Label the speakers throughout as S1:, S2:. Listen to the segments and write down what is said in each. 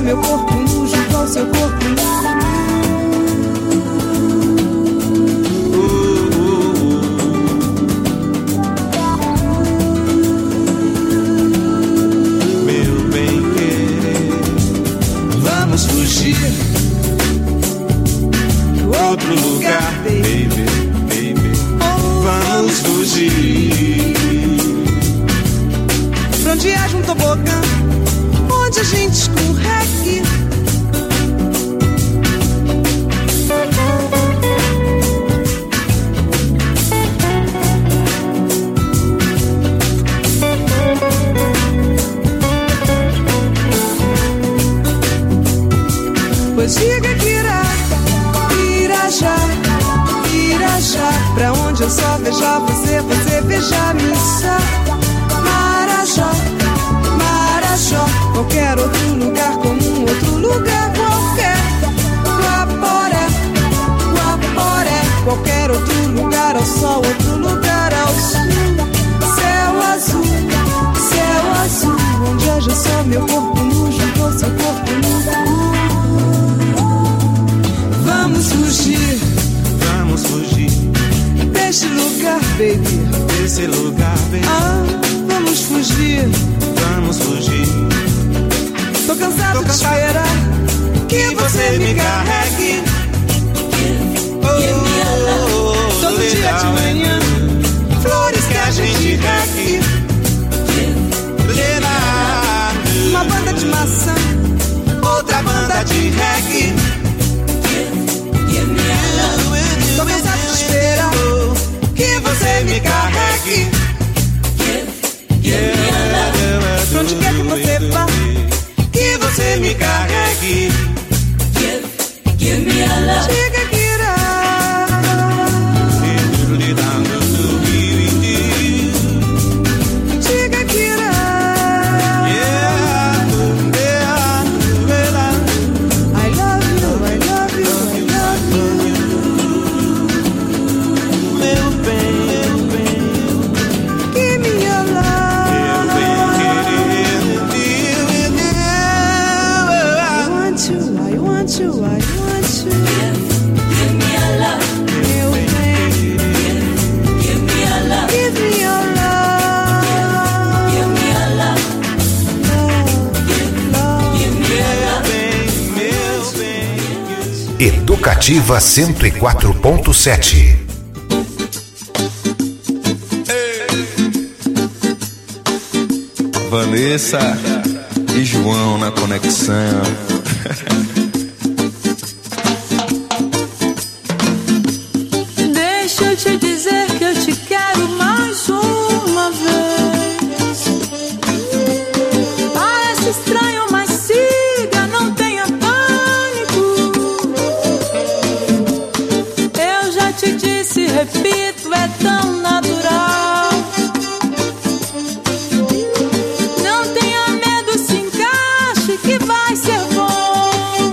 S1: meu corpo nu junto ao seu corpo nu.
S2: Fugir outro lugar, baby, baby. Vamos fugir
S1: pra onde haja um tobogã, onde a gente escorregue. Pois diga que irá já, pra onde eu só veja você, você veja-me só. Marajó, qualquer outro lugar comum, outro lugar qualquer. Guaporé, qualquer outro lugar ao sol, outro lugar ao sul. Céu azul, onde haja só meu corpo nu junto ao seu corpo nu. Vamos fugir deste lugar, baby,
S2: desse lugar, baby.
S1: Vamos fugir. Tô cansado de esperar que você me carregue. Todo dia de manhã, flores que a gente regue. Uma banda de maçã, outra banda de reggae. Tô cansado de esperar que você me carregue. Pra onde quer que você vá, que você me carregue. Diga que irá. Diga que irá. I love you, I love you, I love you.
S2: Meu bem,
S1: Give me your love. I want you, I want you.
S3: Give me your love.
S1: Meu bem,
S3: Give me your love.
S1: give me your love.
S3: Give me your love. Give me your love.
S4: Educativa 104.7.
S5: Vanessa e João na conexão.
S6: Deixa eu te dizer que eu te quero mais uma vez. Parece estranho, mas siga, não tenha pânico. Eu já te disse, repito, é tão natural. Não tenha medo, se encaixe que vai ser bom.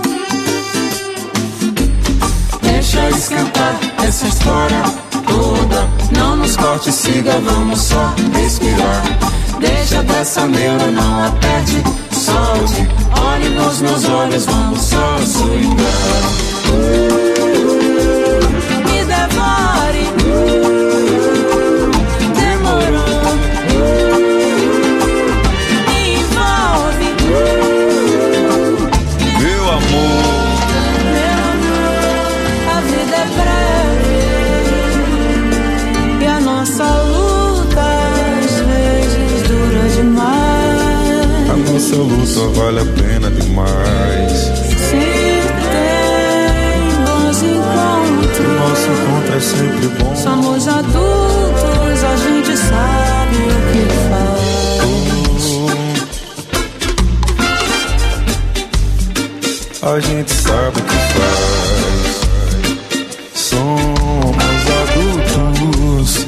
S7: Deixa esquentar essa história toda. Não nos corte, siga, vamos só respirar. Deixa dessa neura, não aperte, solte. Olhe nos meus olhos, vamos só swingar.
S6: Me devore.
S7: Demorou.
S6: Me envolve.
S5: Meu amor,
S6: A vida é breve e a nossa luta às vezes dura demais.
S5: a nossa luta vale a pena demais.
S6: Se tem bons encontros,
S5: O nosso encontro é sempre bom.
S6: somos adultos, a gente sabe o que faz.
S5: A gente sabe o que faz. Somos adultos.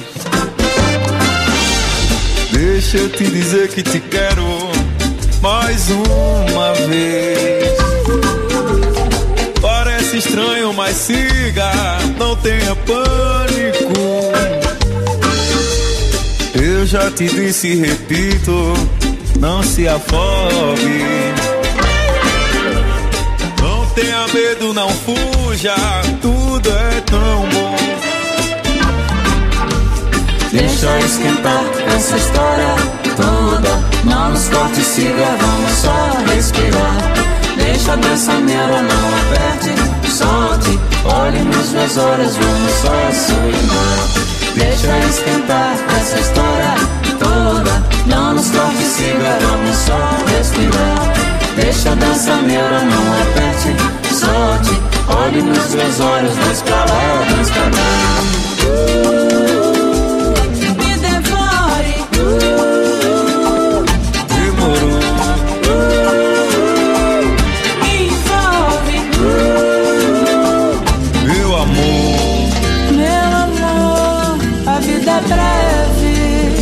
S5: Deixa eu te dizer que te quero mais uma vez. Parece estranho, mas siga, não tenha pânico. Eu já te disse e repito, não se afogue. tenha medo, não fuja, tudo é tão bom.
S7: Deixa esquentar essa história toda, não nos corte, siga, vamos só respirar. Deixa dessa neura, não aperte, solte, olhe nos meus olhos, vamos só sonhar. Deixa esquentar essa história toda, não nos corte, siga, vamos só respirar. Deixa dessa neura, não aperte, solte, olhe nos meus olhos, dois pra lá, dois pra cá.
S6: Me devore,
S5: Demorou.
S6: me envolve,
S5: Meu amor,
S6: meu amor. A vida é breve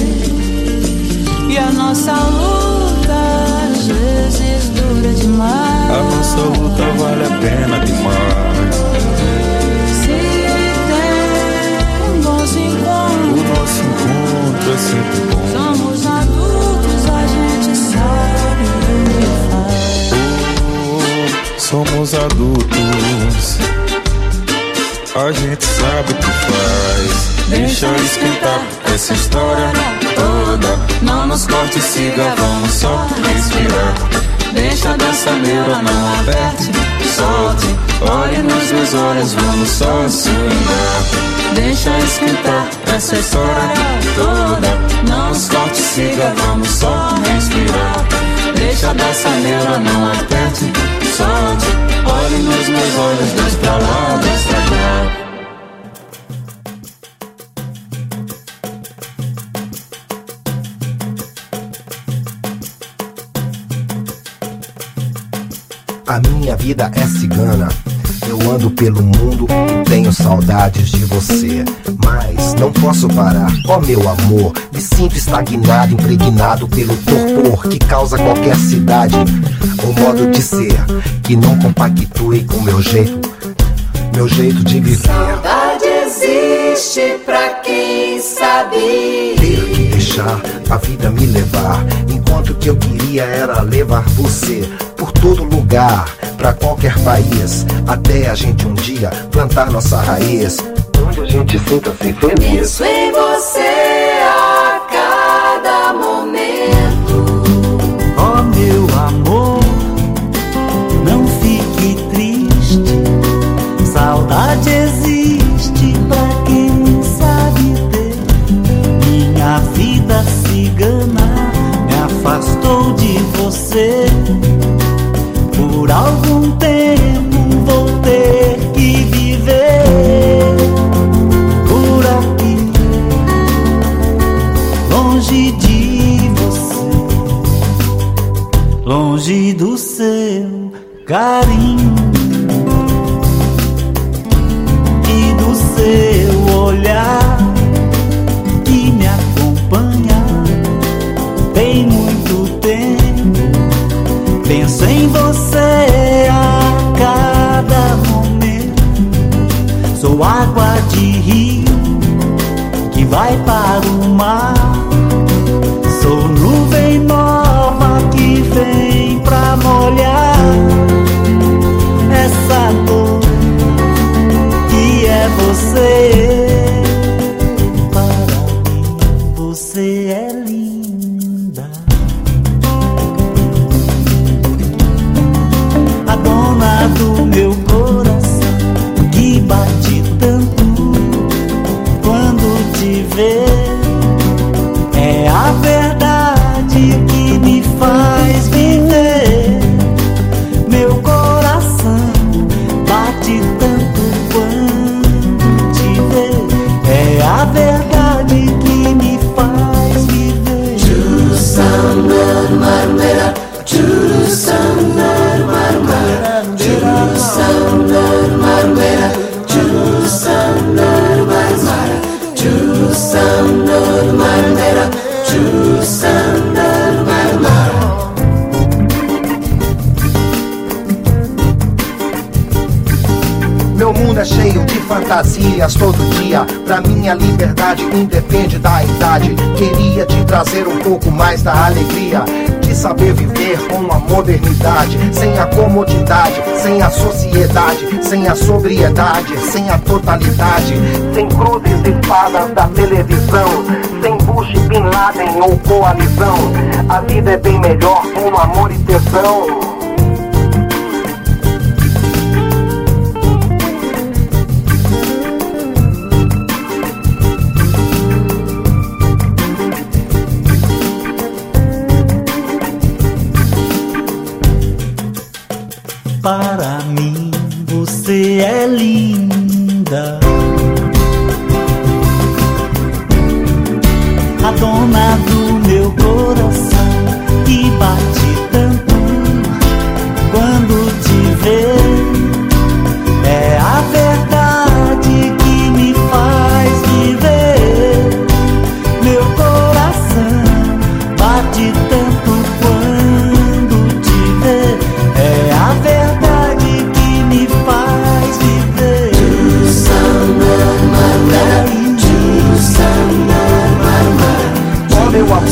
S6: e a nossa luta às vezes dura demais.
S5: a nossa luta vale a pena demais.
S6: Se tem bons
S5: O
S6: encontros,
S5: nosso encontro é sempre bom.
S6: somos adultos, a gente sabe o que faz.
S5: Oh, somos adultos, a gente sabe o que faz. Deixa esquentar essa história toda,
S7: Não nos corte, siga, vamos só respirar. Deixa dessa neura, não aperte, solte, olhe nos meus olhos, vamos só sonhar. Deixa esquentar essa história toda, não nos corte, siga, vamos só respirar. Deixa dessa neura, não aperte, solte, olhe nos meus olhos, dois pra lá, dois pra cá.
S4: A minha vida é cigana. Eu ando pelo mundo e tenho saudades de você, mas não posso parar, ó meu amor. Me sinto estagnado, impregnado pelo torpor que causa qualquer cidade. O modo de ser que não compactue com meu jeito de viver.
S3: Saudade existe pra quem sabe.
S4: Ter que deixar a vida me levar, enquanto que eu queria era levar você por todo lugar, pra qualquer país, até a gente um dia plantar nossa raiz, onde a gente sinta-se feliz.
S3: Penso em você a cada momento.
S2: Ó meu amor, não fique triste. Saudade existe pra quem sabe ter. Minha vida cigana me afastou de você. Por algum tempo vou ter que viver por aqui, longe de você, longe do seu carinho e do seu olhar que me acompanha tem muito tempo. Penso em você a cada momento. Sou água de rio que vai para o mar. Sou nuvem nova que vem pra molhar essa dor que é você. Para mim você é linda, a dona do meu coração que bate tanto quando te vê. É a verdade que me faz viver. Meu coração bate tanto quando te vê. É a verdade que me faz viver.
S3: Sandar marmera, churu sandar marmera, churu sandar marmera, churu sandar marmera, churu sandar marmera, churu sandar marmera.
S4: Meu mundo é cheio de fantasias todo dia. Pra minha liberdade independe da idade. Queria te trazer um pouco mais da alegria, de que saber viver com a modernidade, sem a comodidade, sem a sociedade, sem a sobriedade, sem a totalidade, sem cruzes e fadas da televisão, sem Bush, Bin Laden ou coalizão. A vida é bem melhor com amor e tesão.
S2: Para mim você é linda, a dona do meu coração, que bate tanto quando te vê. É a verdade que me faz viver. Meu coração bate tanto quando te vê. É a verdade que me faz viver.
S4: Ó meu amor,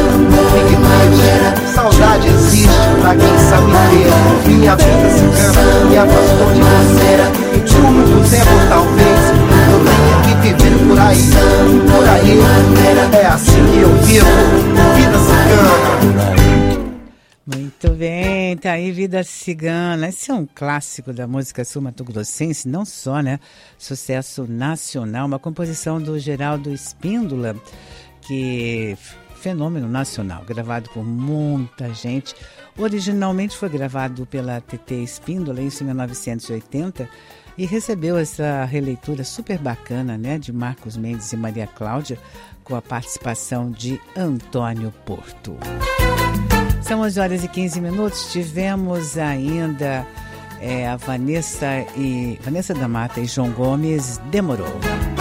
S4: saudade existe pra quem sabe ver. Minha vida cigana me afastou de você. E por muito tempo talvez eu tenha que viver por aí. Por aí, é assim que eu vivo. Vida cigana.
S8: Muito bem, tá aí Vida Cigana. Esse é um clássico da música sul-mato-grossense, não só, né? Sucesso nacional, uma composição do Geraldo Espíndola, que fenômeno nacional, gravado por muita gente. Originalmente foi gravado pela TT Espíndola, isso em 1980, e recebeu essa releitura super bacana, né? De Marcos Mendes e Maria Cláudia, com a participação de Antônio Porto. São 11 horas e 15 minutos. Tivemos ainda a Vanessa da Mata e João Gomes, Demorou.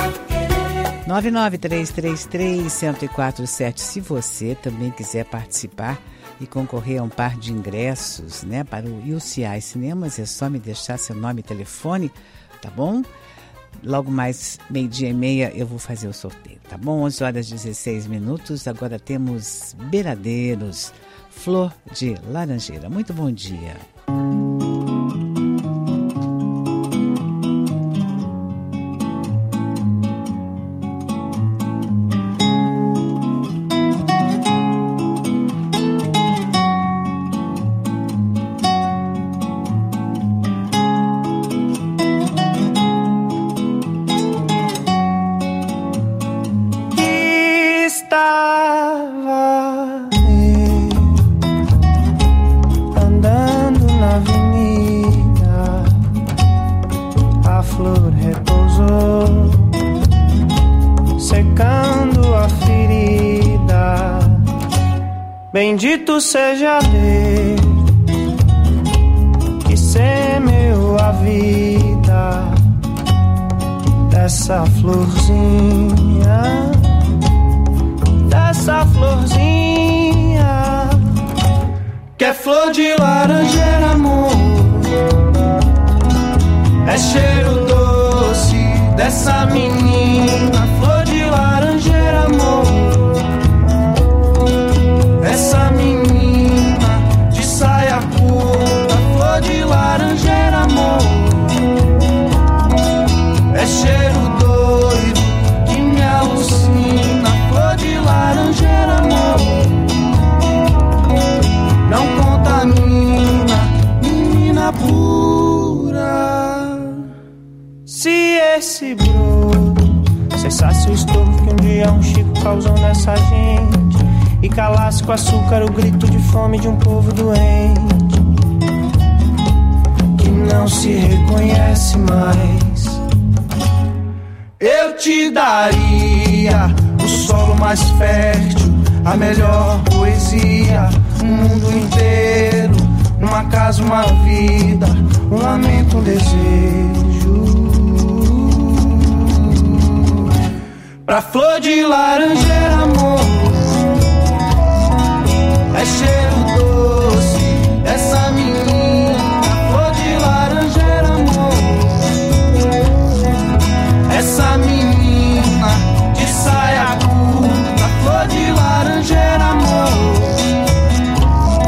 S8: 993331047. Se você também quiser participar e concorrer a um par de ingressos, né, para o UCI Cinemas, é só me deixar seu nome e telefone, tá bom? Logo mais 12:30 eu vou fazer o sorteio, tá bom? 11 horas e 16 minutos. Agora temos Beiradeiros, Flor de Laranjeira. Muito bom dia.
S9: Bendito seja Deus que semeou a vida dessa florzinha, que é flor de laranjeira, amor. É cheiro doce dessa menina, flor de laranjeira, amor. Essa menina de saia curta, flor de laranjeira, amor. É cheiro doido que me alucina, flor de laranjeira, amor. Não contamina, menina pura. Se esse broto cessasse o estofo que um dia um Chico causou nessa gente, e calasse com açúcar o grito de fome de um povo doente, que não se reconhece mais, eu te daria o solo mais fértil, a melhor poesia, o mundo inteiro, numa casa, uma vida, um lamento, um desejo. Pra flor de laranjeira, amor. É cheiro doce dessa menina, flor de laranjeira, amor. Essa menina de saia curta, flor de laranjeira, amor.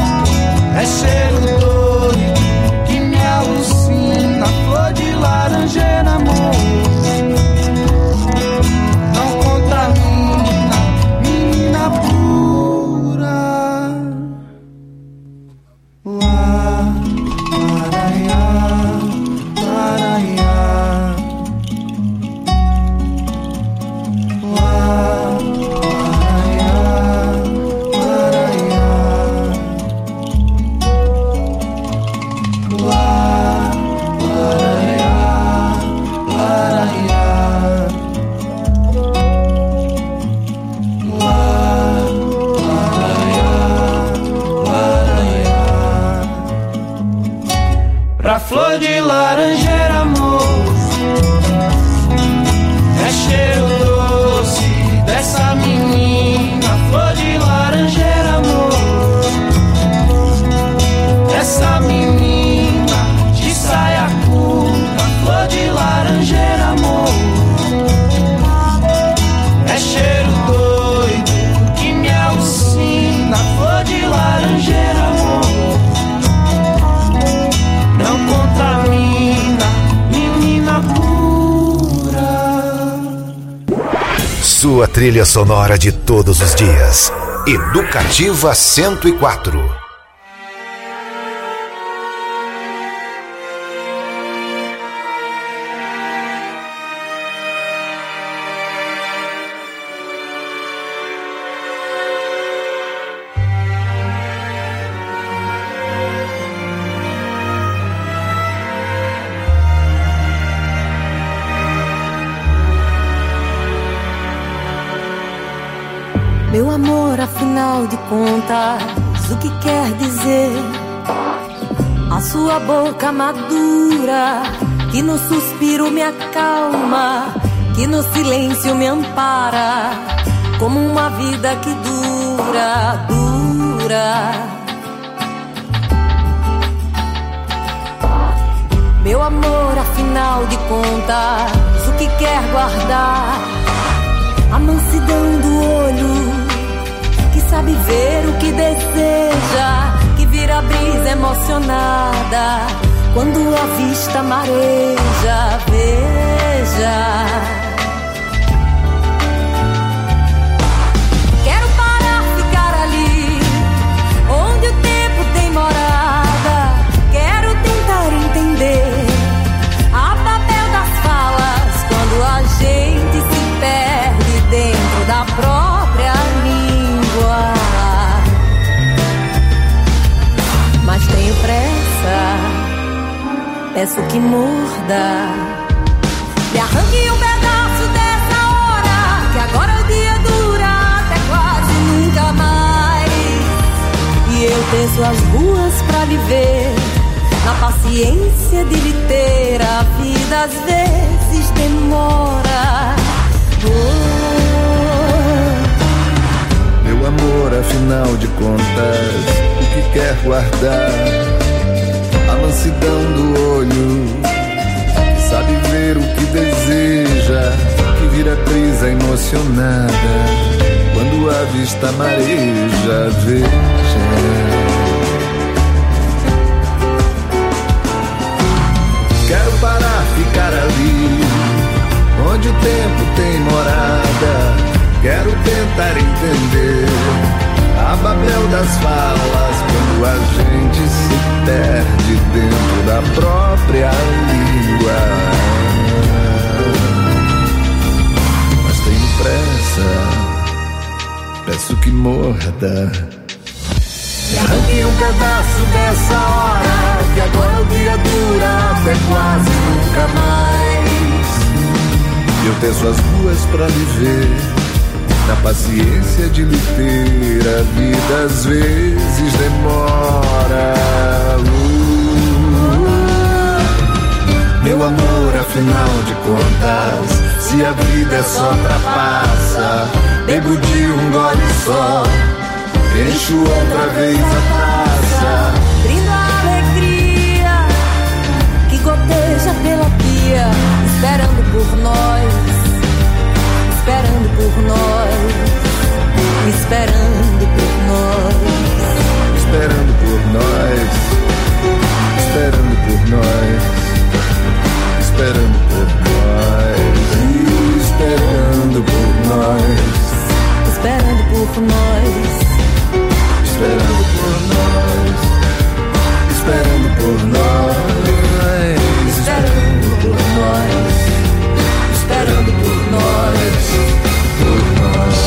S9: flor de laranjeira, amor. É cheiro doce dessa menina, flor de laranjeira, amor. Essa menina de saia curta, flor de laranjeira, amor. É cheiro doido que me alucina, flor de laranjeira, amor. Não contamina, menina pura.
S10: Sua trilha sonora de todos os dias. Educativa 104.
S11: Meu amor, afinal de contas, o que quer dizer? A sua boca madura, que no suspiro me acalma, que no silêncio me ampara, como uma vida que dura, dura. Meu amor, afinal de contas, o que quer guardar? A mansidão do olho, que sabe ver o que deseja, que vira brisa emocionada quando a vista mareja. Veja, quero parar, ficar ali onde o tempo tem morada. Quero tentar entender a papel das falas quando a gente se perde dentro da própria língua. Mas tenho pressa, peço que morda, me arranque um pedaço dessa hora, que agora o dia dura até quase nunca mais. E eu teço as ruas pra viver, na paciência de lhe ter. A vida às vezes demora.
S9: Meu amor, afinal de contas, o que quer guardar? A mansidão do olho, que sabe ver o que deseja, que vira brisa emocionada quando a vista mareja. Veja, quero parar, ficar ali onde o tempo tem morada. Quero tentar entender a babel das falas quando a gente se perde dentro da própria língua. Mas tenho pressa, peço que morda, me arranque um pedaço dessa hora, que agora o dia dura até quase nunca mais. Eu teço as ruas pra viver, na paciência de lhe ter. A vida às vezes demora. Meu amor, afinal de contas, se a vida é só trapaça, bebo de um gole só, encho outra vez a taça,
S11: brindo a alegria que goteja pela pia, esperando por nós, esperando por nós, esperando por nós,
S9: esperando por nós, esperando por nós, esperando por nós, esperando por nós,
S11: esperando por nós,
S9: esperando por nós, esperando por nós, esperando por nós, esperando por nós, por nós.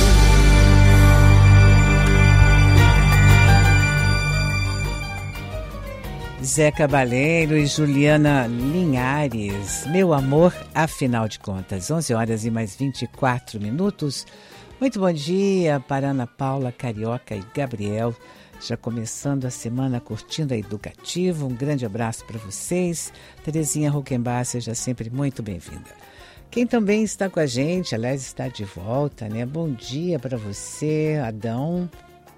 S8: Zé Cabaleiro e Juliana Linhares. Meu amor, afinal de contas. 11 horas e mais 24 minutos. Muito bom dia para Ana Paula, Carioca e Gabriel, já começando a semana curtindo a Educativa. Um grande abraço para vocês. Terezinha Roquembar, seja sempre muito bem-vinda. Quem também está com a gente, aliás, está de volta, né? Bom dia para você, Adão.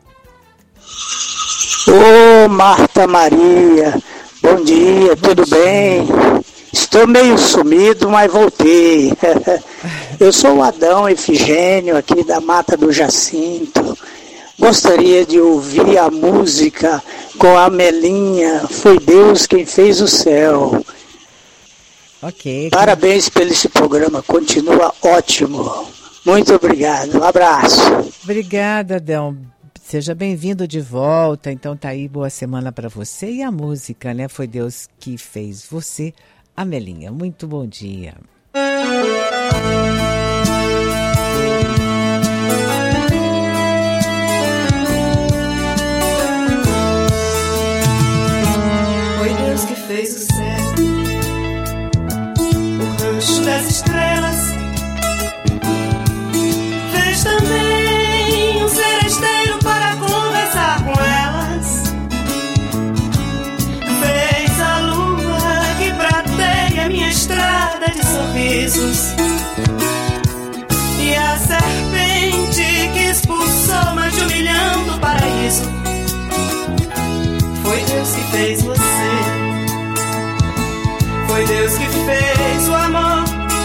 S12: Ô, Marta Maria, bom dia, tudo bem? Estou meio sumido, mas voltei. Eu sou o Adão Efigênio, aqui da Mata do Jacinto. Gostaria de ouvir a música com a Melinha, Foi Deus Quem Fez o Céu.
S8: Ok.
S12: Parabéns pelo esse programa, continua ótimo. Muito obrigado, um abraço.
S8: Obrigada, Adão. Seja bem-vindo de volta. Então tá aí, boa semana para você. E a música, né? Foi Deus que fez você, a Melinha. Muito bom dia.
S1: Foi Deus que fez o céu, o rancho das estrelas, fez também um seresteiro para conversar com elas, fez a lua que prateia minha estrada de sorrisos, e a serpente que expulsou mais de 1 milhão do paraíso. Foi Deus que fez você, foi Deus que fez o amor,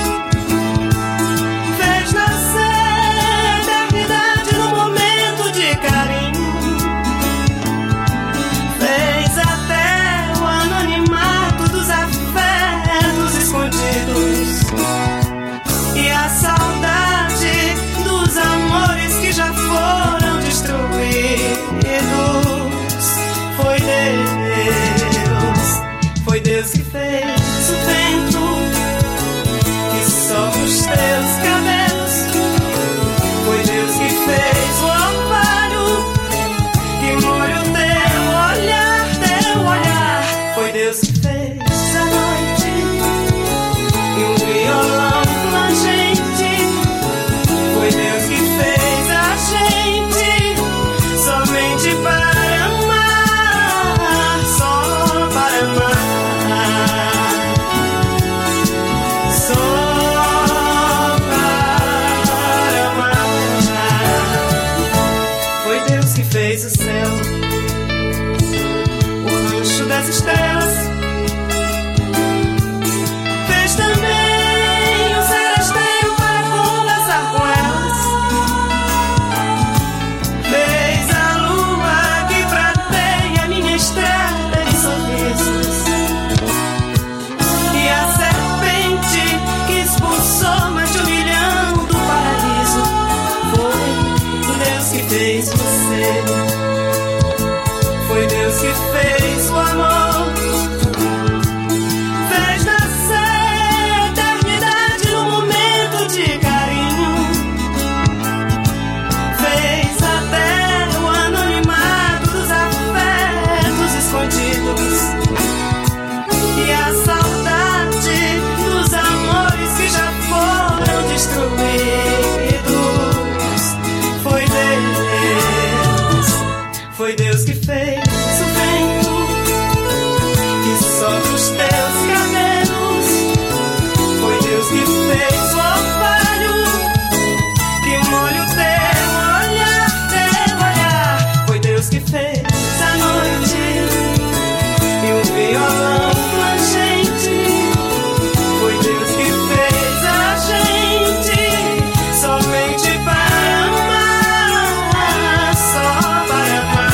S1: fez nascer eternidade no momento de carinho, fez até o anonimato dos afetos escondidos, e a saudade dos amores que já foram destruídos. Foi Deus que fez o vento que sopra os teus cabelos. Foi Deus que fez o orvalho que molha o teu olhar, teu olhar. Foi Deus que fez a noite e um violão plangente. Foi Deus que fez a gente somente para fez o céu, o rancho das estrelas, fez também um seresteiro para conversar com elas, fez a lua que prateia minha estrada de sorrisos, e a serpente que expulsou mais de 1 milhão do paraíso. Foi Deus que fez você, foi Deus que fez o amor, fez nascer eternidade no momento de carinho, fez até o anonimato dos afetos escondidos, e a saudade dos amores que já foram destruídos. Foi Deus que fez o vento que sopra os teus cabelos. Foi Deus que fez o orvalho que molha o teu olhar, teu olhar. Foi Deus que fez a noite e um violão plangente. Foi Deus que fez a gente somente para amar, só para amar.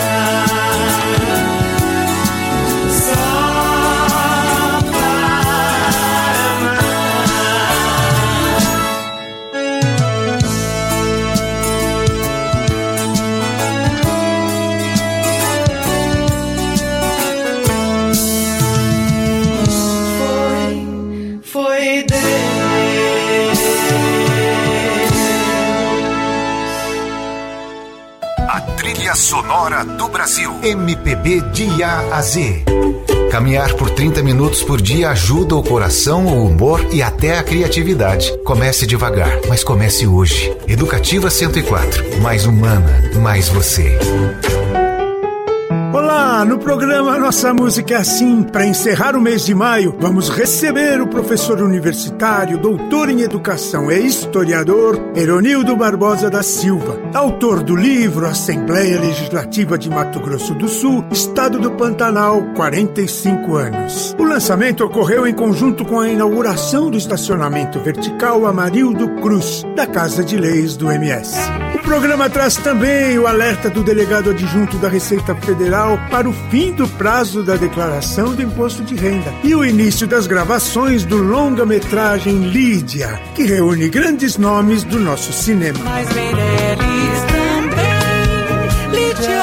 S1: Foi Deus.
S10: A trilha sonora do Brasil. MPB de A a Z. Caminhar por 30 minutos por dia ajuda o coração, o humor e até a criatividade. Comece devagar, mas comece hoje. Educativa 104. Mais humana, mais você.
S13: programa Nossa Música é Assim. Para encerrar o mês de maio, vamos receber o professor universitário, doutor em educação e historiador, Eronildo Barbosa da Silva, autor do livro Assembleia Legislativa de Mato Grosso do Sul, Estado do Pantanal, 45 anos. O lançamento ocorreu em conjunto com a inauguração do estacionamento vertical Amarildo Cruz, da Casa de Leis do MS. O programa traz também o alerta do delegado adjunto da Receita Federal para o fim do prazo da declaração do imposto de renda e o início das gravações do longa-metragem Lídia, que reúne grandes nomes do nosso cinema.
S1: Mas Meirelles também, Lídia,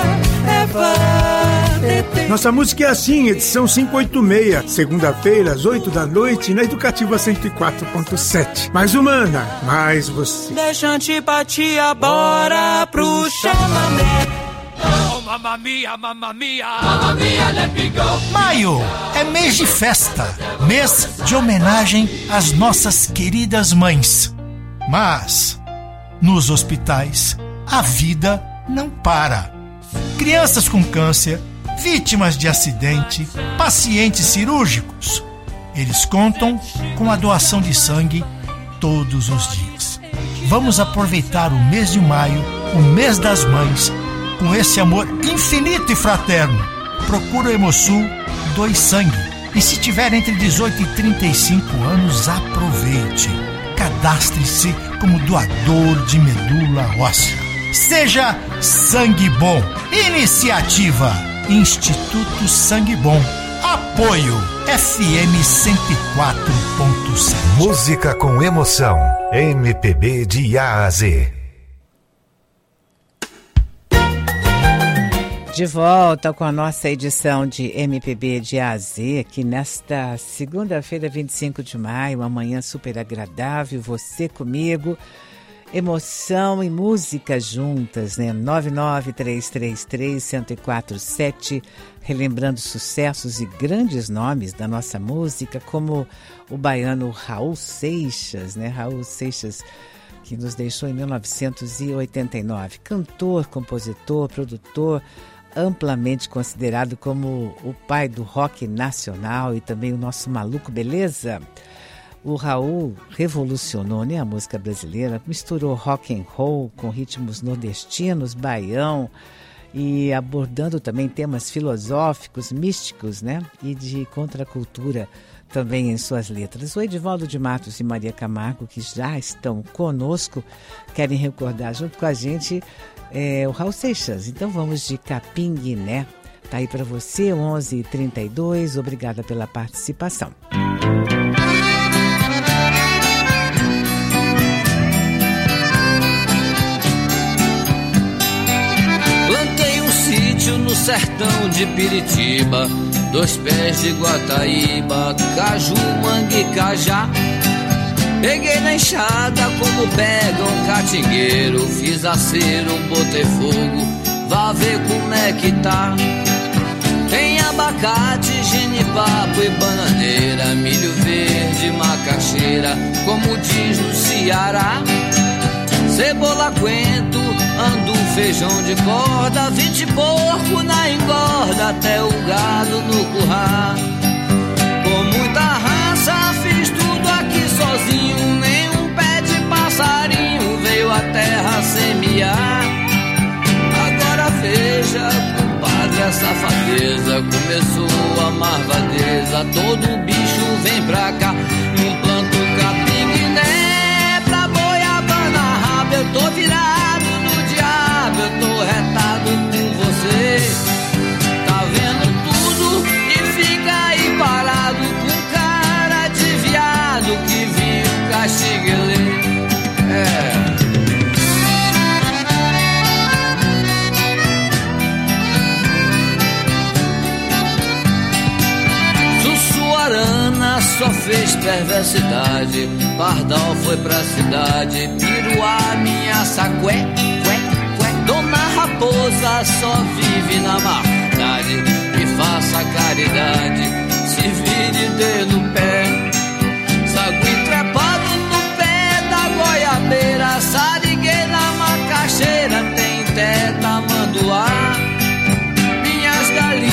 S1: Eva,
S13: Nossa Música é Assim, edição 586, segunda-feira, às 8 da noite, na Educativa 104.7. Mais humana, mais você.
S1: Deixa antipatia, bora pro chamamé.
S14: Oh, mamma mia, mamma mia, mamma mia, let me go.
S15: Maio é mês de festa, mês de homenagem às nossas queridas mães. Mas, nos hospitais, a vida não para. Crianças com câncer, vítimas de acidente, pacientes cirúrgicos. Eles contam com a doação de sangue todos os dias. Vamos aproveitar o mês de maio, o mês das mães, com esse amor infinito e fraterno. Procura o Hemosul, doe sangue. E se tiver entre 18 e 35 anos, aproveite. Cadastre-se como doador de medula óssea. Seja sangue bom. Iniciativa Instituto Sangue Bom. Apoio FM 104.7.
S10: Música com emoção. MPB de A a Z.
S8: De volta com a nossa edição de MPB de A a Z, aqui nesta segunda-feira, 25 de maio, uma manhã super agradável, você comigo, emoção e música juntas, né? 99333-1047, relembrando sucessos e grandes nomes da nossa música, como o baiano Raul Seixas, né? Raul Seixas, que nos deixou em 1989, cantor, compositor, produtor, amplamente considerado como o pai do rock nacional e também o nosso maluco beleza. O Raul revolucionou, né, a música brasileira, misturou rock and roll com ritmos nordestinos, baião, e abordando também temas filosóficos, místicos, né, e de contracultura também em suas letras. O Edivaldo de Matos e Maria Camargo, que já estão conosco, querem recordar junto com a gente o Raul Seixas. Então vamos de Capinguiné. Tá aí para você, 11h32. Obrigada pela participação.
S16: Plantei um sítio no sertão de Piritiba, 2 pés de Guataíba, caju, mangue, cajá. Peguei na enxada como pega um catingueiro, fiz acero, botei fogo, vá ver como é que tá. Tem abacate, genipapo e bananeira, milho verde, macaxeira, como diz no Ceará. Cebola, coentro, andu, feijão de corda, 20 porco na engorda, até o gado no curral. Com muita raça fiz tudo aqui sozinho, nenhum pé de passarinho veio a terra semear. Agora veja, compadre, a safadeza começou a marvadeza, todo bicho vem pra cá, não planto capinguiné pra boiabana rabo. Eu tô virado no diabo, eu tô retado com você. Tá vendo tudo e fica aí parado com cara de viado que viu Caxiguelê. Sussuarana só fez perversidade, Pardal foi pra cidade, Piruá minha sacué, Dona Raposa só vive na maldade, me faça caridade, se vire dê no pé, sagui trepado no pé da goiabeira, sariguei na macaxeira, tem teta manduá, minhas galinhas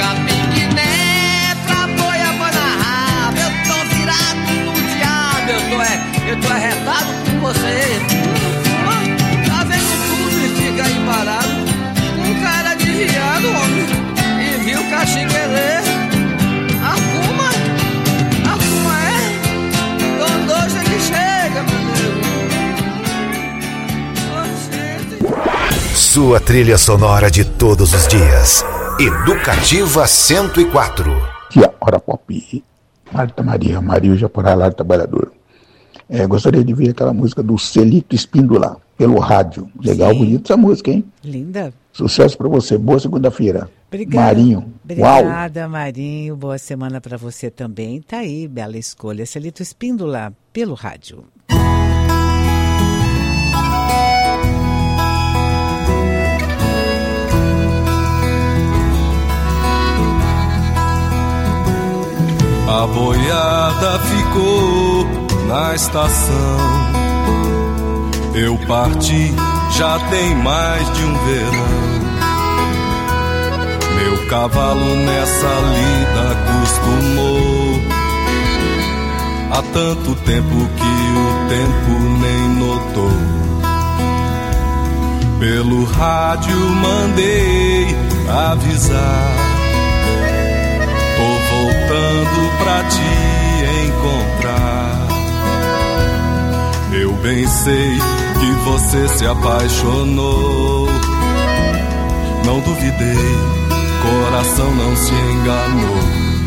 S16: piquiné, pra boi a boi na raba. Eu tô virado no diabo, eu tô arretado com você. Tá vendo tudo e fica aí parado, com cara de viado, homem. E viu caxinguelê. Arruma é? Dondoja que chega, meu Deus.
S10: Sua trilha sonora de todos os dias. Educativa 104.
S17: Tia, hora pop. Marta Maria, Maria Japorá, Lar Trabalhador. Gostaria de ver aquela música do Celito Espíndola, pelo rádio. Legal, bonita essa música, hein?
S8: Linda.
S17: Sucesso pra você, boa segunda-feira.
S8: Obrigada.
S17: Marinho.
S8: Obrigada,
S17: Uau.
S8: Marinho. Boa semana pra você também. Tá aí, bela escolha. Celito Espíndola, pelo rádio.
S5: A boiada ficou na estação. Eu parti, já tem mais de um verão. Meu cavalo nessa lida acostumou. Há tanto tempo que o tempo nem notou. Pelo rádio mandei avisar. Tô voltando pra te encontrar. Eu bem sei que você se apaixonou. Não duvidei, coração não se enganou.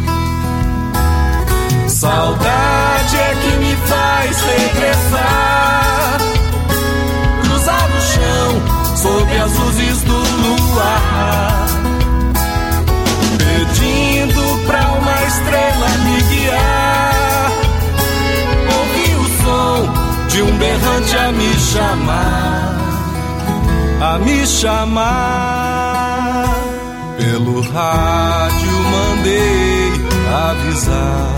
S5: Saudade é que me faz regressar, cruzar o chão sob as luzes do luar, pedindo pra uma estrela me guiar. Ouvi o som de um berrante a me chamar, a me chamar. Pelo rádio mandei avisar.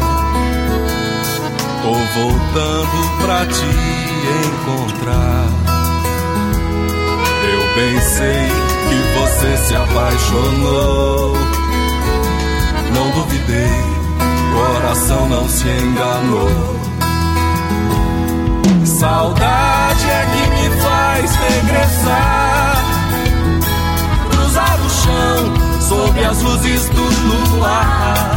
S5: Tô voltando pra te encontrar. Eu bem sei que você se apaixonou. Não duvidei, coração não se enganou. Saudade é que me faz regressar, cruzar o chão sob as luzes do luar,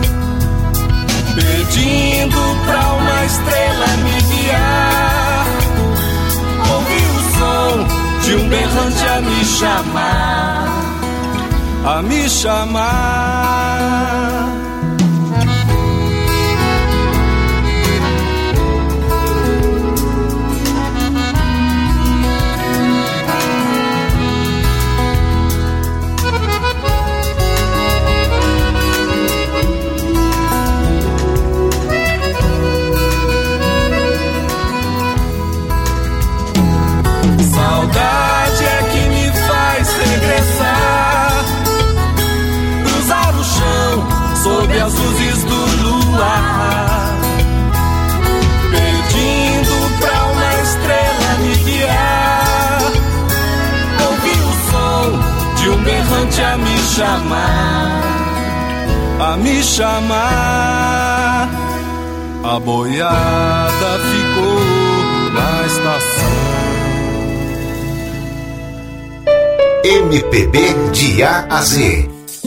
S5: pedindo pra uma estrela me guiar. Ouvi o som de um berrante a me chamar, a me chamar. Saudade é que me faz regressar, cruzar o chão sob as luzes do luar, pedindo pra uma estrela me guiar. Ouvi o som de um berrante a me chamar, a me chamar. A boiada ficou na estação.
S10: MPB de A a Z.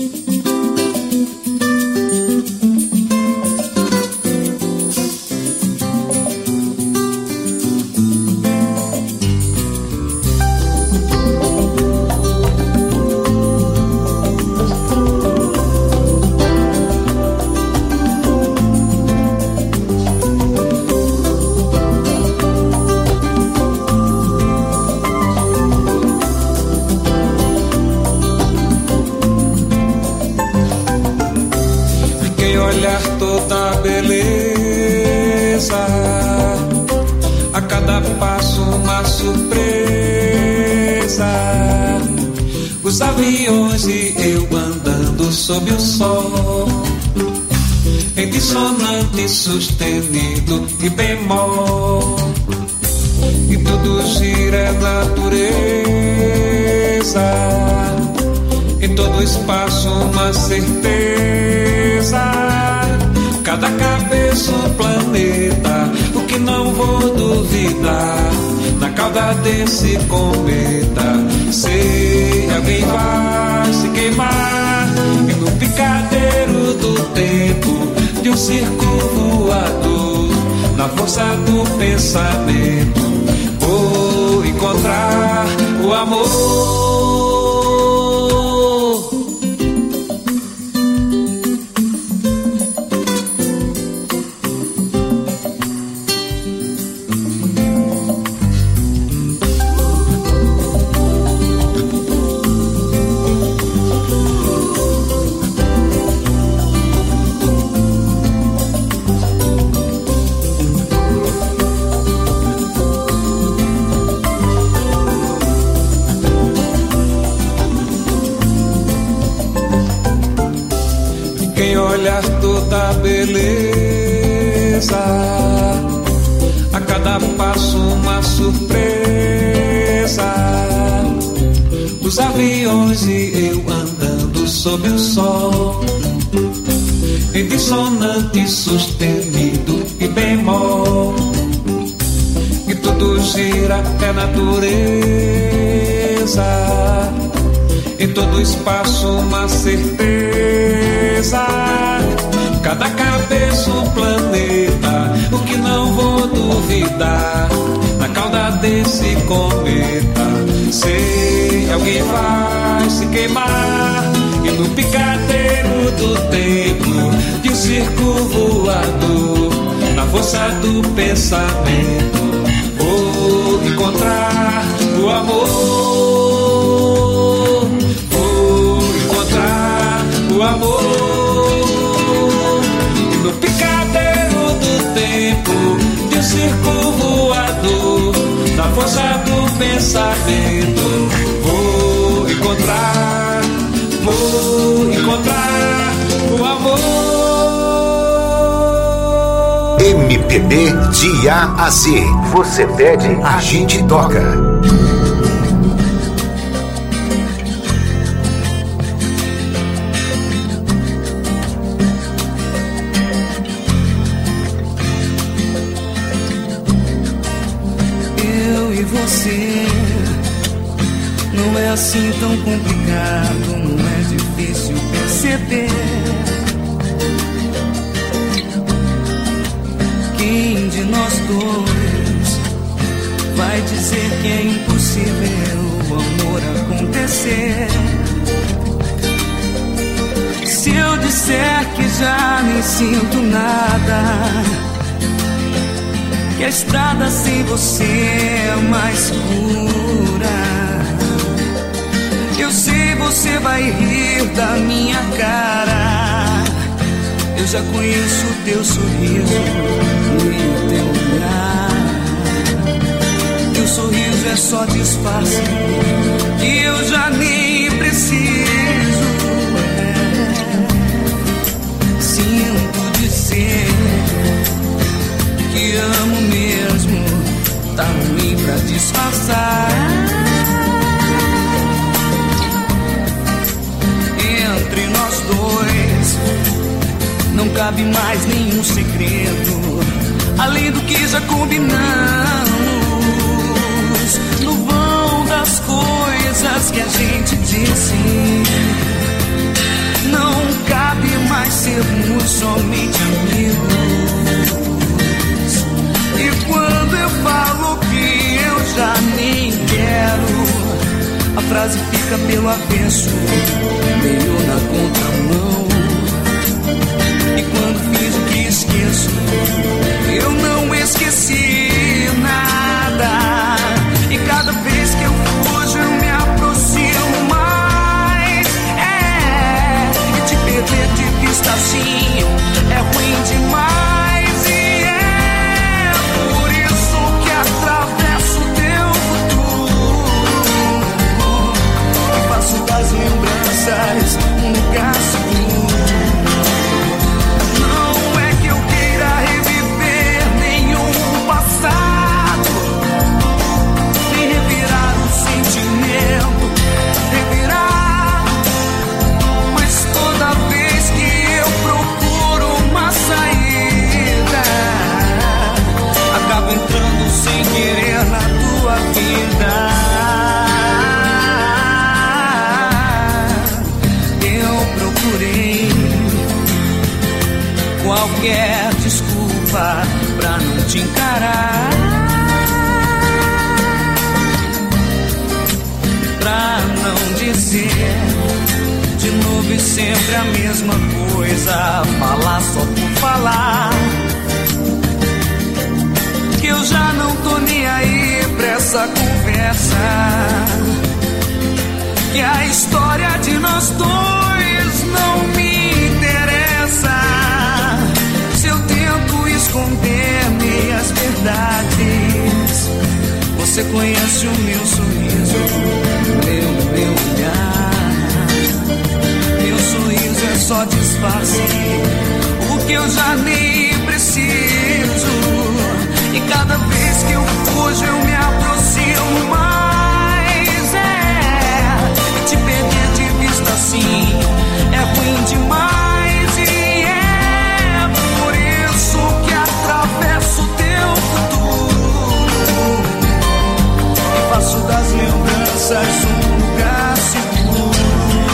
S18: Toda beleza, a cada passo uma surpresa. Os aviões e eu andando sob o sol, em dissonante, sustenido e bemol, e tudo gira a natureza, em todo espaço uma certeza. Cada cabeça um planeta, o que não vou duvidar. Na cauda desse cometa, sei alguém vai se queimar. E no picadeiro do tempo, de um circo voador, na força do pensamento, vou encontrar o amor. Toda beleza, a cada passo uma surpresa. Os aviões e eu andando sob o sol, em dissonante, sustenido e bemol. E tudo gira, é natureza, em todo espaço uma certeza. Cada cabeça um planeta, o que não vou duvidar. Na cauda desse cometa, sei alguém vai se queimar. E no picadeiro do tempo, de um circo voador, na força do pensamento, vou encontrar o amor. Vou encontrar o amor. De um circo voador, na força do pensamento, vou encontrar o amor.
S10: MPB de A a Z. Você pede, a gente toca.
S9: Não é assim tão complicado, não é difícil perceber. Quem de nós dois vai dizer que é impossível o amor acontecer? Se eu disser que já nem sinto nada, que a estrada sem você é mais pura, eu sei você vai rir da minha cara. Eu já conheço o teu sorriso e o teu olhar. E o sorriso é só disfarce que eu já nem preciso. Sinto dizer que amo mesmo, tá ruim pra disfarçar. Entre nós dois não cabe mais nenhum segredo, além do que já combinamos. No vão das coisas que a gente disse, não cabe mais sermos somente amigos. E quando eu falo que eu já nem quero, a frase fica pelo avesso, meio na contramão. E quando finjo que esqueço, eu não esqueci nada. E cada vez que eu fujo, eu me aproximo mais. E te perder de vista assim é ruim demais. E é por isso que atravesso teu futuro e faço das lembranças um lugar seguro. Não é que eu queira reviver nenhum passado, nem revirar o sentimento, revirar
S18: qualquer desculpa pra não te encarar, pra não dizer de novo e sempre a mesma coisa, falar só por falar, que eu já não tô nem aí pra essa conversa, que a história de nós dois não me interessa. Se eu tento esconder meias verdades, você conhece o meu sorriso, meu olhar. Meu sorriso é só disfarce, o que eu já nem preciso. E cada vez que eu fujo eu me aproximo mais. Te perder de vista assim é ruim demais. E é por isso que atravesso o teu futuro e faço das lembranças um lugar seguro.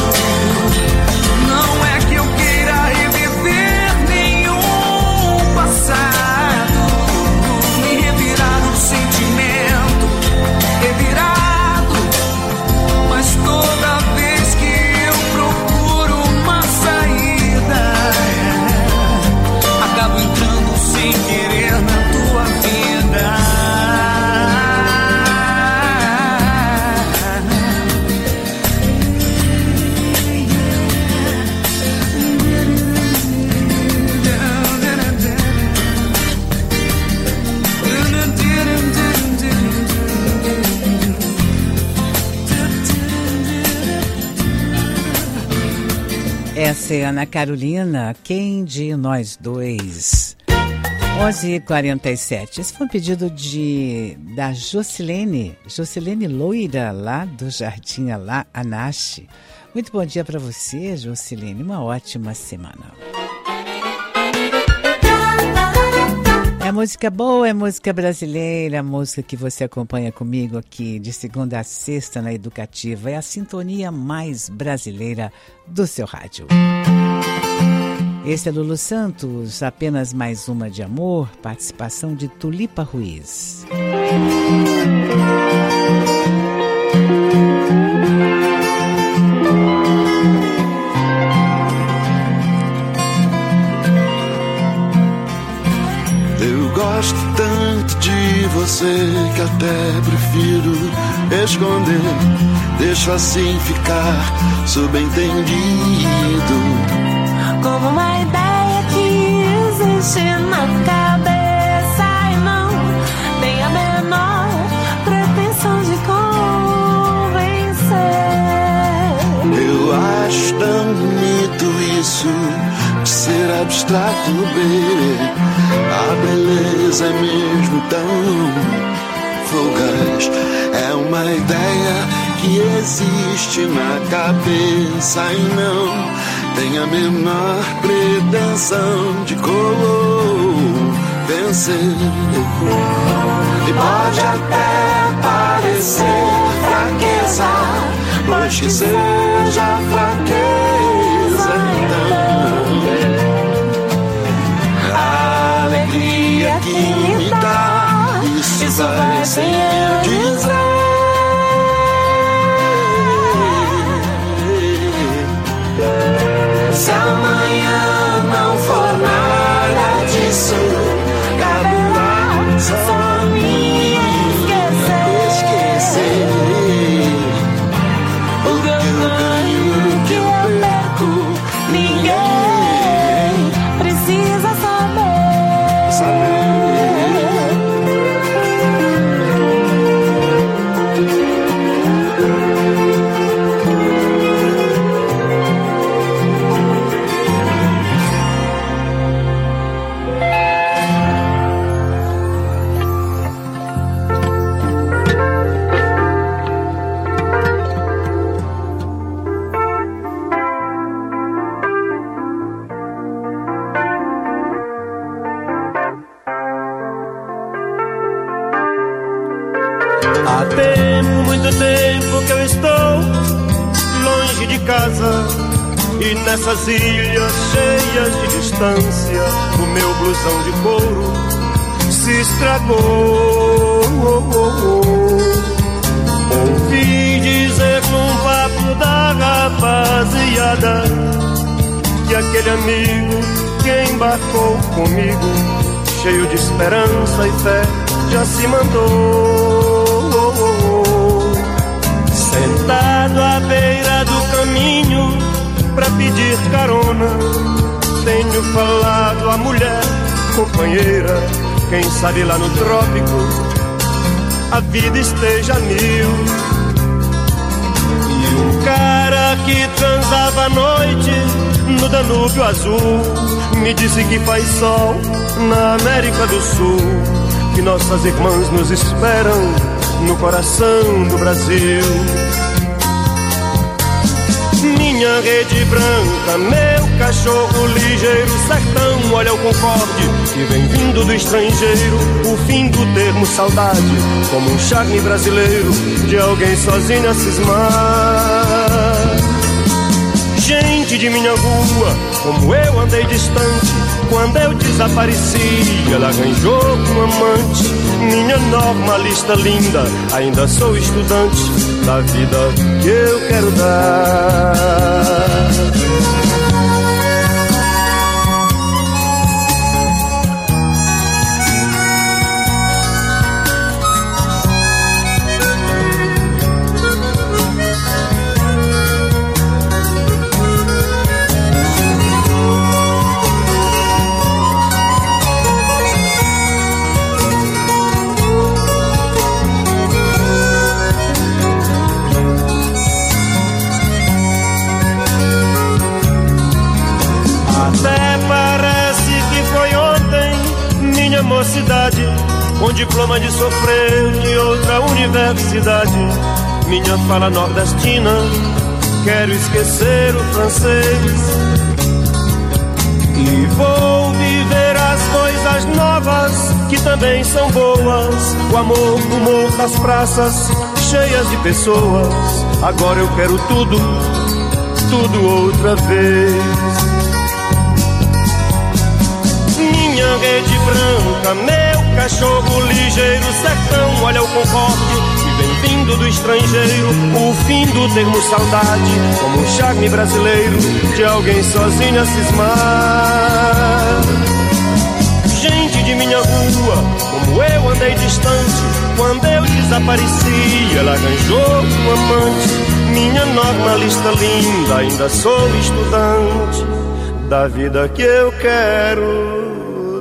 S18: Não é que eu queira reviver nenhum passado, nem revirar um sentimento revirado, mas toda vez que eu procuro uma saída, acabo entrando sem querer na tua vida.
S8: Essa é Ana Carolina, Quem de Nós Dois? 11h47. Esse foi um pedido da Jocilene Loira, lá do Jardim Alá Anache. Muito bom dia para você, Jocilene. Uma ótima semana. É música boa, é música brasileira, música que você acompanha comigo aqui de segunda a sexta na Educativa. É a sintonia mais brasileira do seu rádio. Esse é Lulu Santos, Apenas Mais Uma de Amor, participação de Tulipa Ruiz.
S19: Eu gosto tanto de você que até prefiro esconder. Deixo assim ficar subentendido,
S20: como uma ideia que existe na cabeça e não tem a menor pretensão de convencer.
S19: Eu acho tão bonito isso de ser abstrato, bebê. A beleza é mesmo tão fugaz. É uma ideia que existe na cabeça e não tem a menor pretensão de convencer. E pode até parecer fraqueza, mas que seja fraqueza então. A alegria que me dá, isso vai sem eu dizer. Se amanhã não for nada disso, caberá só me esquecer. O que eu ganho, o que eu perco, ninguém precisa saber.
S21: Há tempo, muito tempo que eu estou longe de casa.
S6: E nessas ilhas cheias de distância, o meu blusão de couro se estragou. Ouvi dizer num papo da rapaziada que aquele amigo que embarcou comigo, cheio de esperança e fé, já se mandou. Sentado à beira do caminho pra pedir carona, tenho falado à mulher companheira, quem sabe lá no trópico a vida esteja a mil. E um cara que transava à noite no Danúbio Azul me disse que faz sol na América do Sul, que nossas irmãs nos esperam no coração do Brasil. Minha rede branca, meu cachorro ligeiro, sertão, olha o Concorde que vem vindo do estrangeiro. O fim do termo saudade, como um charme brasileiro de alguém sozinho a cismar. Gente de minha rua, como eu andei distante, quando eu desapareci, ela arranjou um amante. Minha normalista linda, ainda sou estudante da vida que eu quero dar. Mocidade, com diploma de sofrer de outra universidade. Minha fala nordestina, quero esquecer o francês e vou viver as coisas novas que também são boas. O amor no morro das praças, cheias de pessoas. Agora eu quero tudo, tudo outra vez. Minha rede branca, meu cachorro ligeiro, sertão, olha o Concorde que vem vindo do estrangeiro. O fim do termo saudade, como um charme brasileiro de alguém sozinho a cismar. Gente de minha rua, como eu andei distante, quando eu desapareci, ela arranjou um amante. Minha normalista linda, ainda sou estudante da vida que eu quero.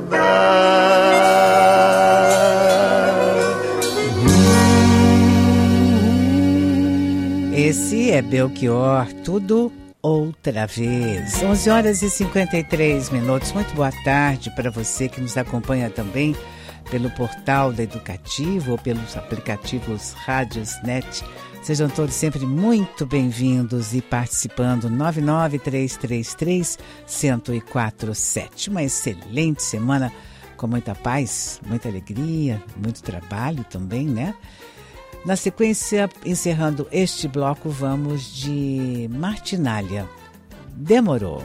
S8: Esse é Belchior, tudo outra vez. 11 horas e 53 minutos. Muito boa tarde para você que nos acompanha também pelo portal da Educativo ou pelos aplicativos Rádiosnet. Sejam todos sempre muito bem-vindos e participando. 99333-1047. Uma excelente semana com muita paz, muita alegria, muito trabalho também, né? Na sequência, encerrando este bloco, vamos de Martinália. Demorou.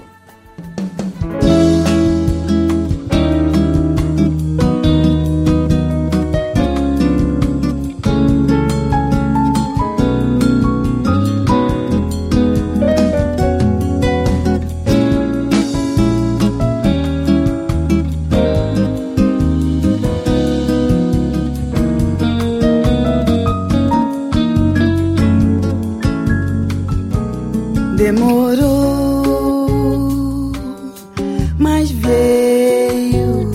S1: Demorou, mas veio.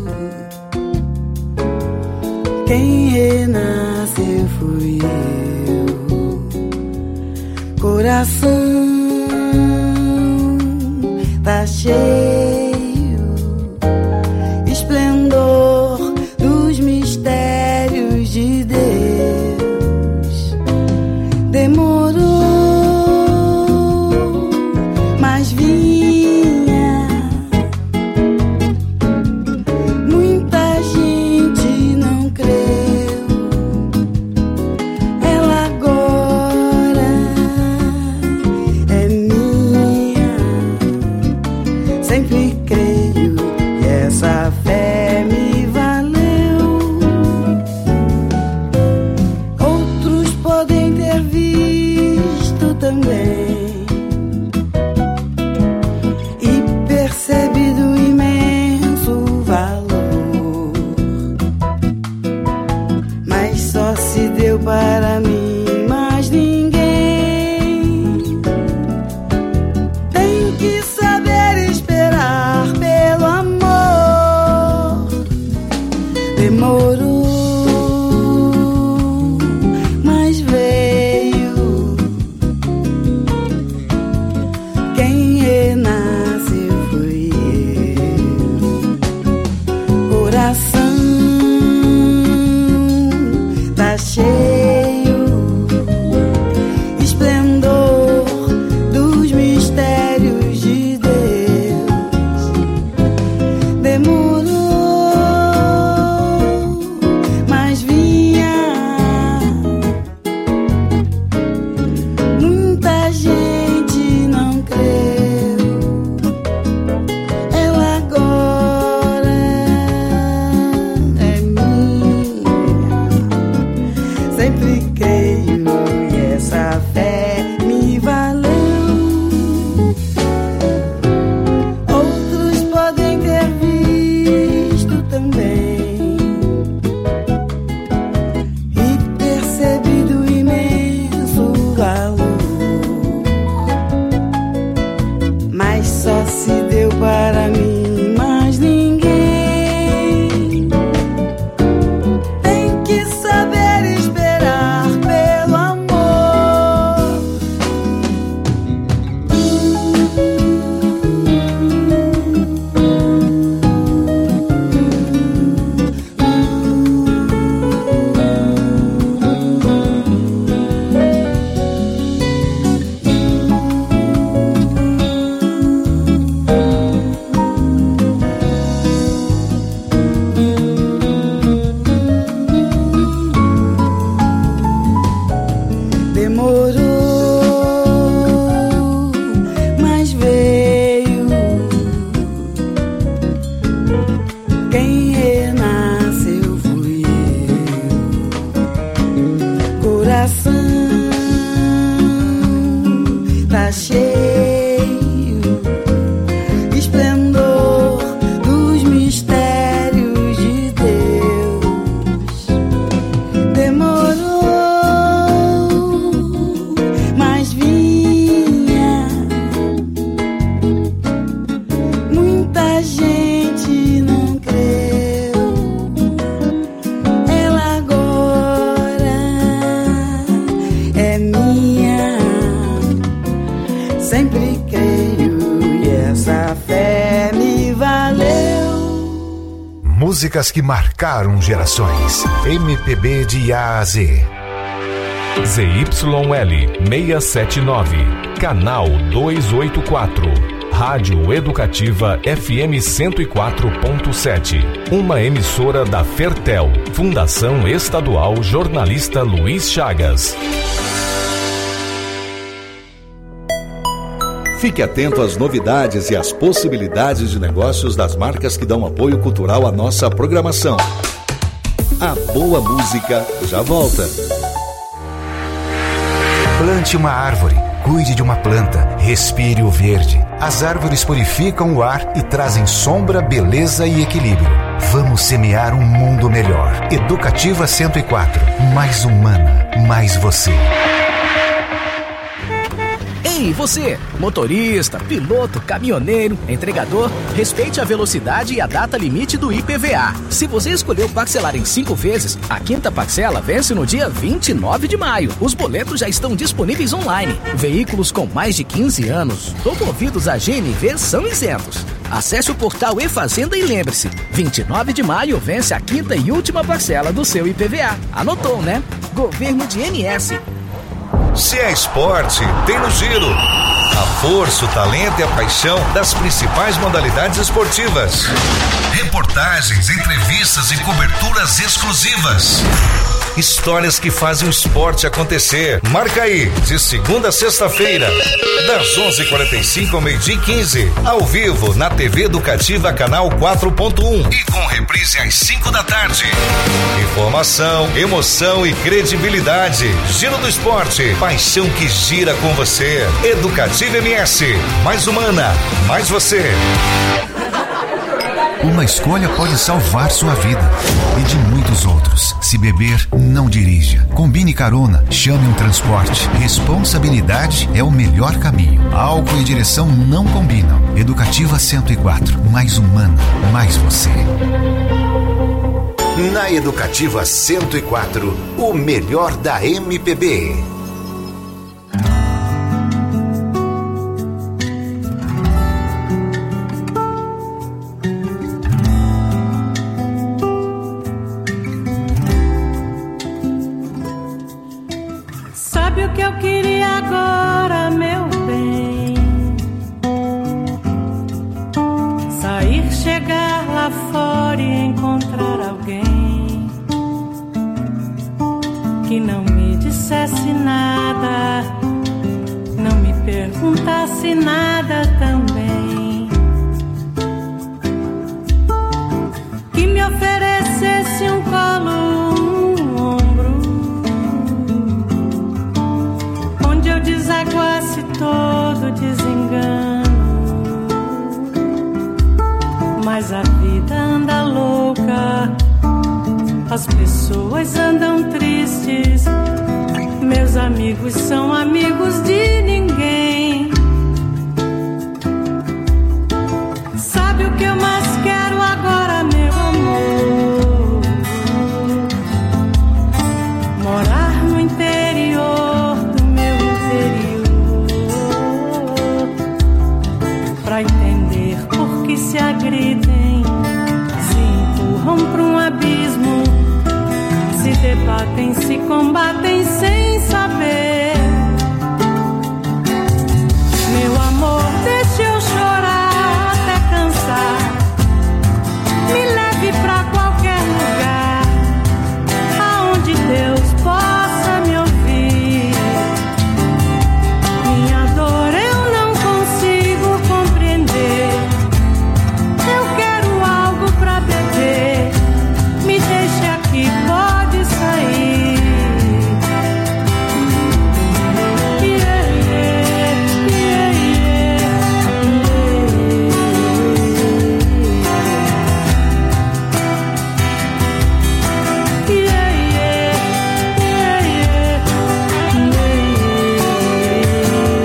S1: Quem renasceu fui eu. Coração tá cheio, esplendor dos mistérios de Deus. Demorou, mas vinha. Muita gente não creu. Ela agora é minha. sempre creio que essa fé me valeu. Outros podem ter visto também e percebido o imenso valor, mas só se deu para mim, mais ninguém. Tem que saber esperar pelo amor. Demorou, mas veio. Quem renasceu foi eu. Coração tá cheio, esplendor dos mistérios de Deus. Demorou, mas vinha. Muita gente não creu. Ela agora é minha. Sempre creio e essa fé me valeu. Outros podem ter visto também e percebido o imenso valor, mas só se deu para mim, mais ninguém. Tem que saber esperar pelo amor. Demorou, mas veio. Quem renasceu fui eu. Coração tá cheio, esplendor dos mistérios de Deus. Demorou, mas vinha. Muita gente não creu. Ela agora é minha. Sempre creio e essa fé me valeu.
S10: Músicas que marcaram gerações. MPB de A a Z.
S7: ZYL 679, canal 284. Rádio Educativa FM 104.7. Uma emissora da Fertel, Fundação Estadual Jornalista Luiz Chagas.
S22: Fique atento às novidades e às possibilidades de negócios das marcas que dão apoio cultural à nossa programação. A boa música já volta.
S10: Plante uma árvore, cuide de uma planta, respire o verde. As árvores purificam o ar e trazem sombra, beleza e equilíbrio. Vamos semear um mundo melhor. Educativa 104, mais humana, mais você.
S23: Ei, você, motorista, piloto, caminhoneiro, entregador, respeite a velocidade e a data limite do IPVA. Se você escolheu parcelar em 5 vezes, a 5ª parcela vence no dia 29 de maio. Os boletos já estão disponíveis online. Veículos com mais de 15 anos ou movidos a GNV são isentos. Acesse o portal eFazenda e lembre-se, 29 de maio vence a 5ª e última parcela do seu IPVA. Anotou, né? Governo de MS.
S10: Se é esporte, tem no Giro. A força, o talento e a paixão das principais modalidades esportivas. Reportagens, entrevistas e coberturas exclusivas.
S22: Histórias que fazem o esporte acontecer. Marca aí, de segunda a sexta-feira, das 11h45 ao 12h15, ao vivo na TV Educativa Canal 4.1 e com reprise às 5 da tarde. Informação, emoção e credibilidade. Giro do esporte, paixão que gira com você. Educativa MS, mais humana, mais você.
S2: Uma escolha pode salvar sua vida e de muitos outros. Se beber, não dirija. Combine carona, chame um transporte. Responsabilidade é o melhor caminho. Álcool e direção não combinam. Educativa 104, mais humana, mais você.
S10: Na Educativa 104, o melhor da MPB.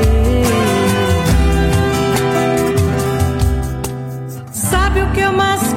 S20: Sabe o que eu mais